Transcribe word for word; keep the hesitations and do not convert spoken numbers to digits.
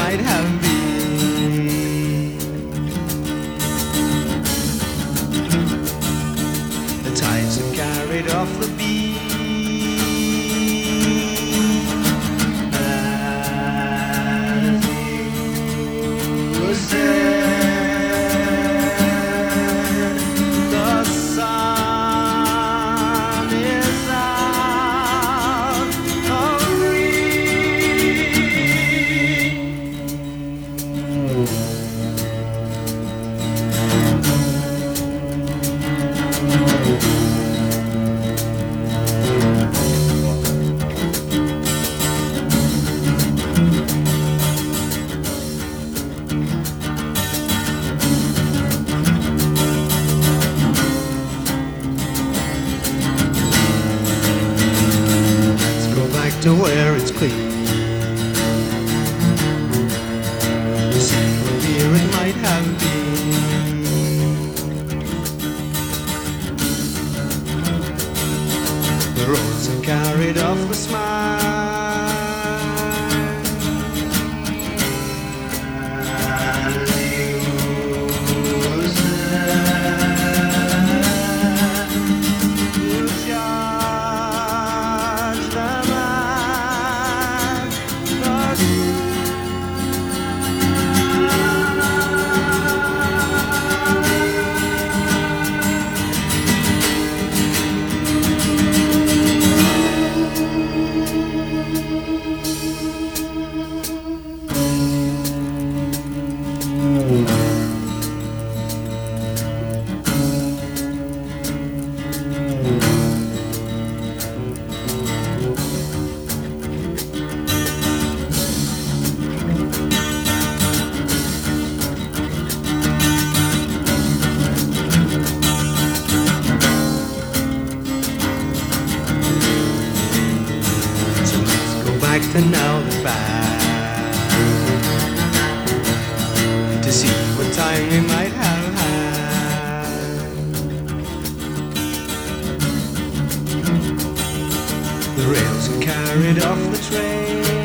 might have been. The tides have carried off the beach. As you said, the sun is out of reach. To where it's clean, to see what dear it might have been. The roads have carried off the smile. As you said, you judge the man. Back to now the back to see what time we might have had. The rails have carried off the train.